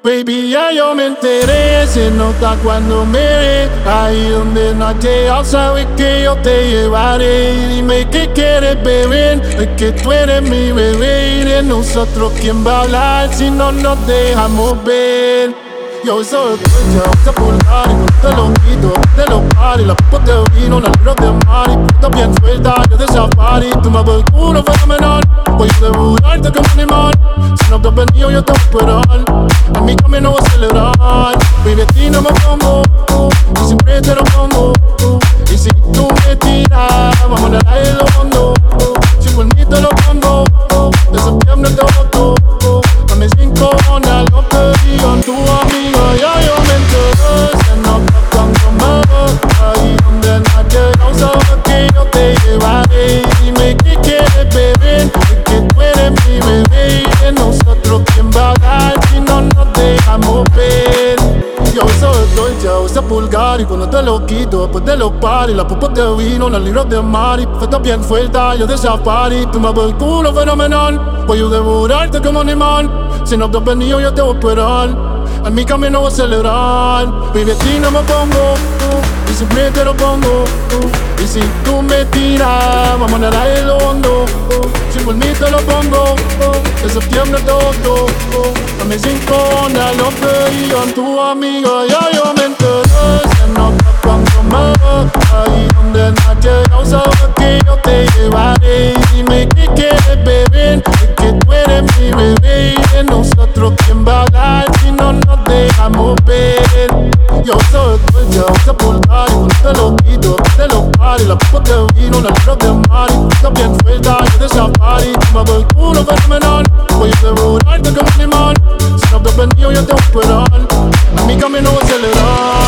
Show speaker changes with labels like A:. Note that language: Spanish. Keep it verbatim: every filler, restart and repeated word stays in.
A: Baby, ya yo me enteré, se nota cuando me ve. Ahí donde no has llegado, sabes que yo te llevaré. Y dime qué quieres beber, es que tú eres mi bebé. Y de nosotros, ¿quién va a hablar si no nos dejamos ver? Yo soy tuya, usa pulgar y cuando te lo quito, te lo pari. La pupa de vino, la libro de mar. Y puta bien suelta, yo de safari. Tú me ves el culo fenomenal, voy a devorarte como un animal. Si no te has venido, yo te voy a esperar. En mi camino voy a celebrar. Baby, a ti no me pongo, y siempre te lo pongo. Y si tú me tiras, vamos a nadar en lo hondo. Si por mí te lo pongo, de septiembre te voto. Dame cinco horas, lo que digan tu amiga. Ya yo me enteré, se nota cuando me ves. Ahí donde nadie no sabe que yo te llevaré. Dime qué quieres beber, es que tú eres mi bebé. Y de nosotros, ¿quién va a hablar si no nos dejamos ver? Yo soy dolce, usa pulgar y cuando te lo quito, después de los paris, la pupa de vino, los libros de mar. Y feta bien suelta, yo de safari. Tú me ves el culo fenomenal, voy a devorarte como animal. Si no te has venido, yo te voy a esperar. En mi camino voy a celebrar. Baby, a ti no me pongo, y siempre te lo pongo. Y si tú me tiras, vamos a nadar en lo hondo. Si por mí te lo pongo, de septiembre te voto. Dame cinco horas, lo que digan tu amiga. Ya yo me enteré, se nota cuando me ves. Ahí donde no has llegado, sabes que yo te llevaré. Dime qué quieres beber, es que tú eres mi bebé. Y de nosotros, ¿quién va a hablar si no nos dejamos ver? Yo soy tuya, usa pulgar y cuando te lo quito, te lo pari. La pupa de vino, la libro de mar. Y está bien suelta, yo de safari. Tú me ves el culo fenomenal, voy a devorarte como un animal. Si no te has venido, yo te voy a esperar. En mi camino voy a celebrar.